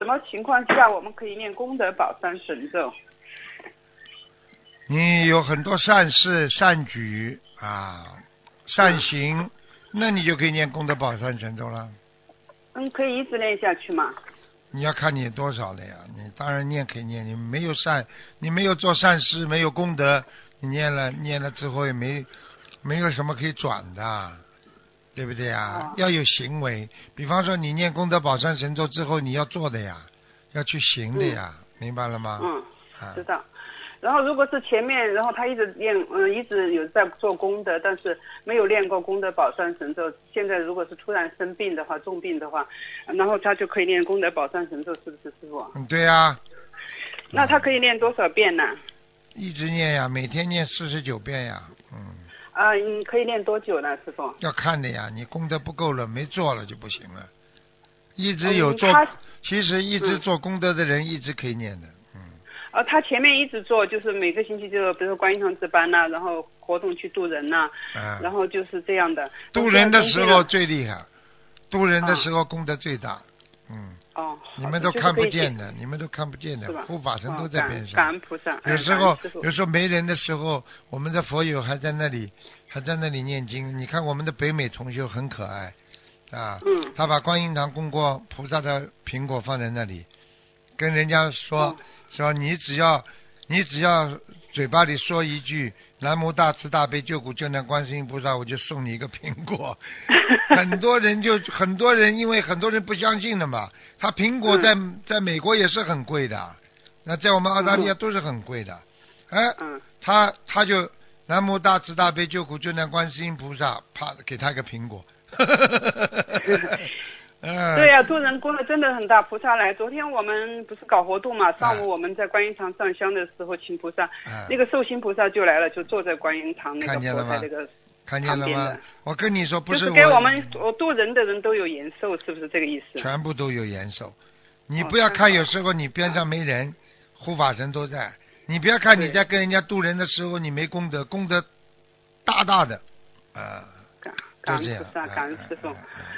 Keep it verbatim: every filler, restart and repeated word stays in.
么情况下我们可以念功德宝山神咒？ 你有很多善事善举啊，善行，嗯、那你就可以念功德宝山神咒了。 嗯，可以一直念下去吗？ 你要看你多少了呀，你当然念可以念，你没有善，你没有做善事，没有功德，你念了念了之后也没没有什么可以转的，对不对呀？ 哦、 要有行为，比方说你念功德宝山神咒之后，你要做的呀，要去行的呀，嗯、明白了吗？ 嗯， 啊、 知道。然后如果是前面，然后他一直念，嗯，一直有在做功德，但是没有练过功德宝山神咒。现在如果是突然生病的话，重病的话，然后他就可以练功德宝山神咒，是不是师傅？ 嗯，对呀、啊。 那他可以念多少遍呢？ 一直念呀，每天念四十九遍呀，嗯。 啊，你可以念多久呢，师傅？ 要看的呀，你功德不够了，没做了就不行了。一直有做， 嗯、 其实一直做功德的人一直可以念的。嗯。 呃，他前面一直做，就是每个星期就比如说观音堂值班呐、啊，然后活动去渡人呐、啊，啊、然后就是这样的。 渡人的时候最厉害，渡人的时候功德最大。嗯。 哦。 你们都看不见的，你们都看不见的，护法神都在边上。 感恩菩萨。 有时候，有时候没人的时候，我们的佛友还在那里，还在那里念经。你看我们的北美同修很可爱。啊， 嗯， 他把观音堂供过菩萨的苹果放在那里，跟人家说、哦、说你只要你只要嘴巴里说一句南无大慈大悲救苦救难观世音菩萨，我就送你一个苹果。很多人就很多人因为很多人不相信的嘛，他苹果在、嗯、在美国也是很贵的，那在我们澳大利亚都是很贵的。哎， 嗯， 他他就南无大慈大悲救苦救难观世音菩萨，啪给他一个苹果。 对呀、啊，渡人功德真的很大，菩萨来。昨天我们不是搞活动嘛，上午我们在观音堂上香的时候，请菩萨， 啊、 那个寿星菩萨就来了，就坐在观音堂那个佛台那个看见了吗？我跟你说，不是我，就是给我们我渡人的人都有延寿，是不是这个意思？ 全部都有延寿。你不要看有时候你边上没人，护法神都在。你不要看你在跟人家渡人的时候你没功德，功德大大的，啊、呃， 感恩菩萨，感恩师父。